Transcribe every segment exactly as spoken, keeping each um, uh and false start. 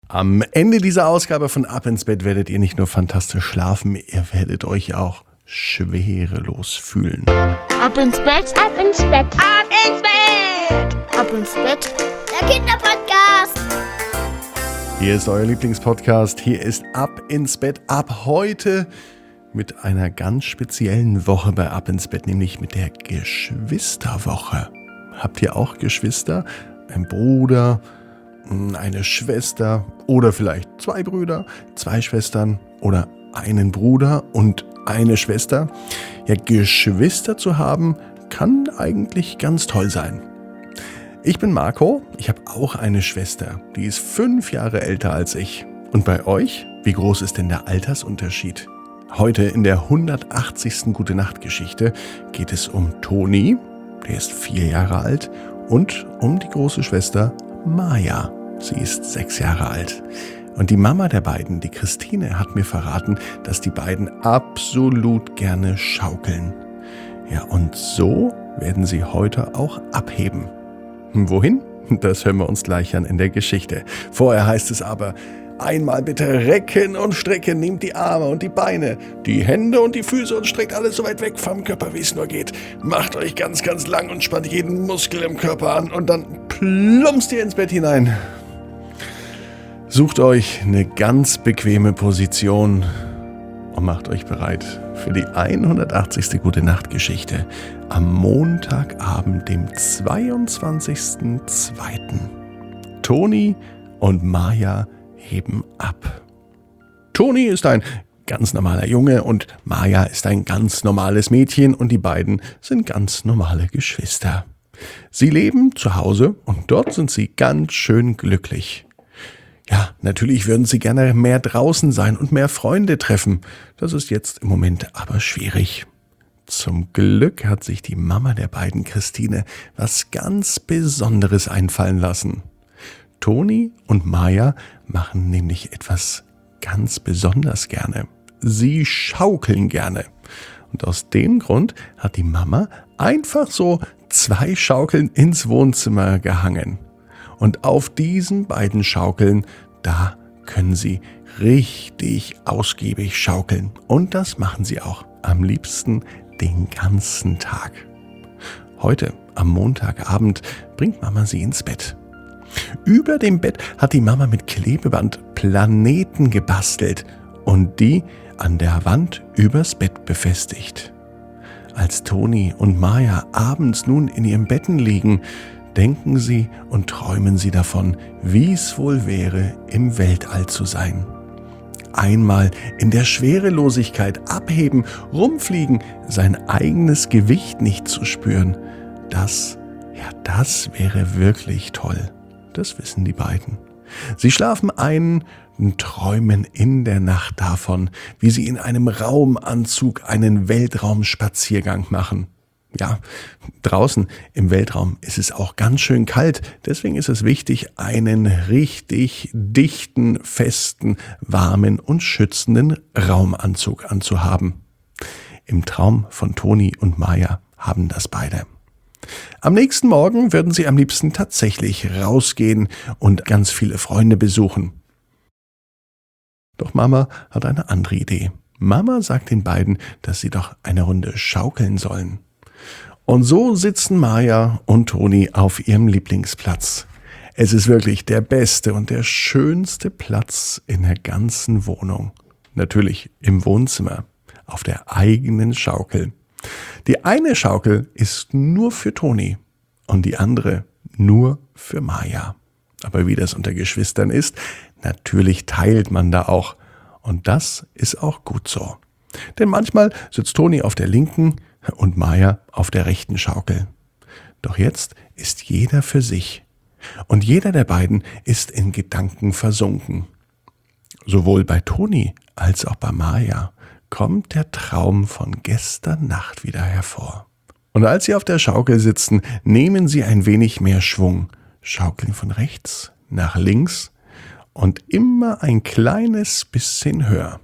Am Ende dieser Ausgabe von Ab ins Bett werdet ihr nicht nur fantastisch schlafen, ihr werdet euch auch schwerelos fühlen. Ab ins Bett, ab ins Bett, ab ins Bett, ab ins Bett, der Kinderpodcast. Hier ist euer Lieblingspodcast, hier ist Ab ins Bett ab heute mit einer ganz speziellen Woche bei Ab ins Bett, nämlich mit der Geschwisterwoche. Habt ihr auch Geschwister? Ein Bruder, eine Schwester oder vielleicht zwei Brüder, zwei Schwestern oder einen Bruder und eine Schwester? Ja, Geschwister zu haben, kann eigentlich ganz toll sein. Ich bin Marco, ich habe auch eine Schwester, die ist fünf Jahre älter als ich. Und bei euch? Wie groß ist denn der Altersunterschied? Heute in der hundertachtzigsten Gute-Nacht-Geschichte geht es um Toni, der ist vier Jahre alt, und um die große Schwester Maja. Sie ist sechs Jahre alt. Und die Mama der beiden, die Christine, hat mir verraten, dass die beiden absolut gerne schaukeln. Ja, und so werden sie heute auch abheben. Wohin? Das hören wir uns gleich an in der Geschichte. Vorher heißt es aber: Einmal bitte recken und strecken, nehmt die Arme und die Beine, die Hände und die Füße und streckt alles so weit weg vom Körper, wie es nur geht. Macht euch ganz, ganz lang und spannt jeden Muskel im Körper an und dann plumpst ihr ins Bett hinein. Sucht euch eine ganz bequeme Position und macht euch bereit für die hundertachtzigste Gute-Nacht-Geschichte am Montagabend, dem zweiundzwanzigsten zweiten Toni und Maja heben ab. Toni ist ein ganz normaler Junge und Maja ist ein ganz normales Mädchen und die beiden sind ganz normale Geschwister. Sie leben zu Hause und dort sind sie ganz schön glücklich. Ja, natürlich würden sie gerne mehr draußen sein und mehr Freunde treffen. Das ist jetzt im Moment aber schwierig. Zum Glück hat sich die Mama der beiden, Christine, was ganz Besonderes einfallen lassen. Toni und Maja machen nämlich etwas ganz besonders gerne. Sie schaukeln gerne. Und aus dem Grund hat die Mama einfach so zwei Schaukeln ins Wohnzimmer gehangen. Und auf diesen beiden Schaukeln, da können sie richtig ausgiebig schaukeln. Und das machen sie auch am liebsten den ganzen Tag. Heute, am Montagabend, bringt Mama sie ins Bett. Über dem Bett hat die Mama mit Klebeband Planeten gebastelt und die an der Wand übers Bett befestigt. Als Toni und Maja abends nun in ihrem Betten liegen, denken sie und träumen sie davon, wie es wohl wäre, im Weltall zu sein. Einmal in der Schwerelosigkeit abheben, rumfliegen, sein eigenes Gewicht nicht zu spüren. Das, ja, das wäre wirklich toll. Das wissen die beiden. Sie schlafen ein und träumen in der Nacht davon, wie sie in einem Raumanzug einen Weltraumspaziergang machen. Ja, draußen im Weltraum ist es auch ganz schön kalt, deswegen ist es wichtig, einen richtig dichten, festen, warmen und schützenden Raumanzug anzuhaben. Im Traum von Toni und Maja haben das beide. Am nächsten Morgen würden sie am liebsten tatsächlich rausgehen und ganz viele Freunde besuchen. Doch Mama hat eine andere Idee. Mama sagt den beiden, dass sie doch eine Runde schaukeln sollen. Und so sitzen Maja und Toni auf ihrem Lieblingsplatz. Es ist wirklich der beste und der schönste Platz in der ganzen Wohnung. Natürlich im Wohnzimmer, auf der eigenen Schaukel. Die eine Schaukel ist nur für Toni und die andere nur für Maja. Aber wie das unter Geschwistern ist, natürlich teilt man da auch. Und das ist auch gut so. Denn manchmal sitzt Toni auf der linken und Maja auf der rechten Schaukel. Doch jetzt ist jeder für sich. Und jeder der beiden ist in Gedanken versunken. Sowohl bei Toni als auch bei Maja kommt der Traum von gestern Nacht wieder hervor. Und als sie auf der Schaukel sitzen, nehmen sie ein wenig mehr Schwung, schaukeln von rechts nach links und immer ein kleines bisschen höher.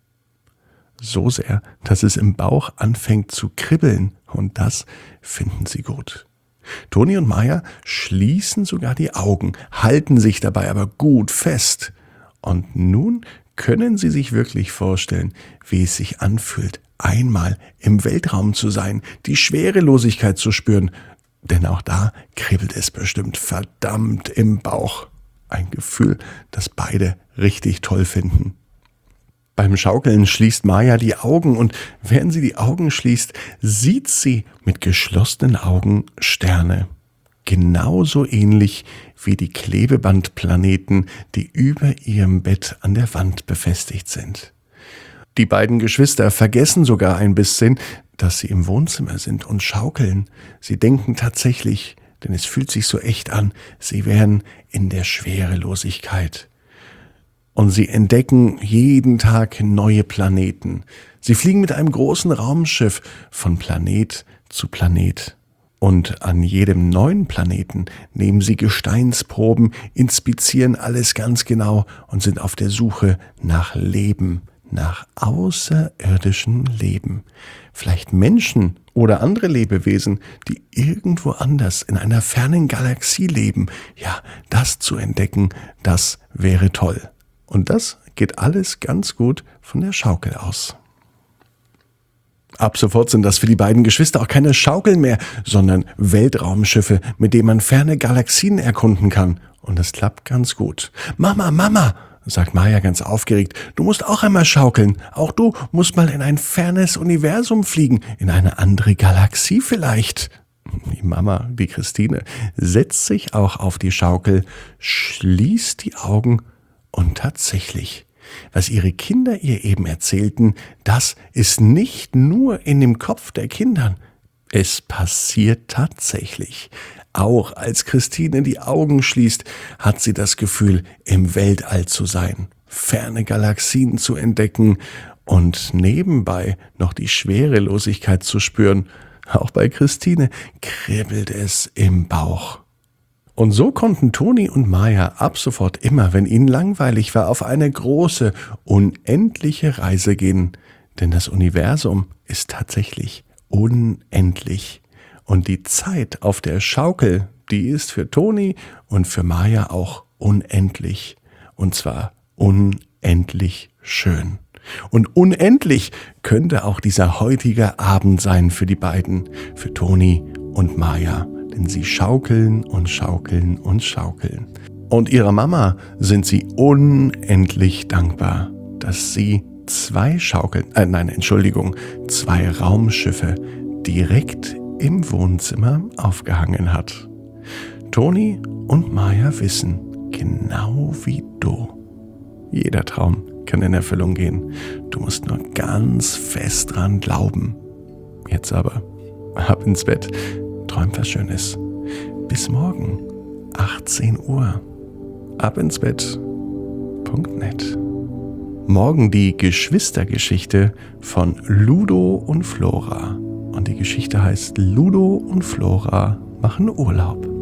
So sehr, dass es im Bauch anfängt zu kribbeln, und das finden sie gut. Toni und Maja schließen sogar die Augen, halten sich dabei aber gut fest. Und nun können Sie sich wirklich vorstellen, wie es sich anfühlt, einmal im Weltraum zu sein, die Schwerelosigkeit zu spüren. Denn auch da kribbelt es bestimmt verdammt im Bauch. Ein Gefühl, das beide richtig toll finden. Beim Schaukeln schließt Maja die Augen und während sie die Augen schließt, sieht sie mit geschlossenen Augen Sterne. Genauso ähnlich wie die Klebebandplaneten, die über ihrem Bett an der Wand befestigt sind. Die beiden Geschwister vergessen sogar ein bisschen, dass sie im Wohnzimmer sind und schaukeln. Sie denken tatsächlich, denn es fühlt sich so echt an, sie wären in der Schwerelosigkeit. Und sie entdecken jeden Tag neue Planeten. Sie fliegen mit einem großen Raumschiff von Planet zu Planet. Und an jedem neuen Planeten nehmen sie Gesteinsproben, inspizieren alles ganz genau und sind auf der Suche nach Leben, nach außerirdischem Leben. Vielleicht Menschen oder andere Lebewesen, die irgendwo anders in einer fernen Galaxie leben. Ja, das zu entdecken, das wäre toll. Und das geht alles ganz gut von der Schaukel aus. Ab sofort sind das für die beiden Geschwister auch keine Schaukeln mehr, sondern Weltraumschiffe, mit denen man ferne Galaxien erkunden kann. Und es klappt ganz gut. Mama, Mama, sagt Maja ganz aufgeregt, du musst auch einmal schaukeln. Auch du musst mal in ein fernes Universum fliegen, in eine andere Galaxie vielleicht. Die Mama, die Christine, setzt sich auch auf die Schaukel, schließt die Augen und tatsächlich, was ihre Kinder ihr eben erzählten, das ist nicht nur in dem Kopf der Kindern. Es passiert tatsächlich. Auch als Christine die Augen schließt, hat sie das Gefühl, im Weltall zu sein, ferne Galaxien zu entdecken und nebenbei noch die Schwerelosigkeit zu spüren. Auch bei Christine kribbelt es im Bauch. Und so konnten Toni und Maja ab sofort immer, wenn ihnen langweilig war, auf eine große, unendliche Reise gehen. Denn das Universum ist tatsächlich unendlich. Und die Zeit auf der Schaukel, die ist für Toni und für Maja auch unendlich. Und zwar unendlich schön. Und unendlich könnte auch dieser heutige Abend sein für die beiden, für Toni und Maja. Denn sie schaukeln und schaukeln und schaukeln. Und ihrer Mama sind sie unendlich dankbar, dass sie zwei Schaukeln, äh, nein, Entschuldigung, zwei Raumschiffe direkt im Wohnzimmer aufgehangen hat. Toni und Maja wissen, genau wie du, jeder Traum kann in Erfüllung gehen. Du musst nur ganz fest dran glauben. Jetzt aber, ab ins Bett. Träumt was Schönes. Bis morgen, achtzehn Uhr. Ab ins Bett. Punkt net. Morgen die Geschwistergeschichte von Ludo und Flora. Und die Geschichte heißt Ludo und Flora machen Urlaub.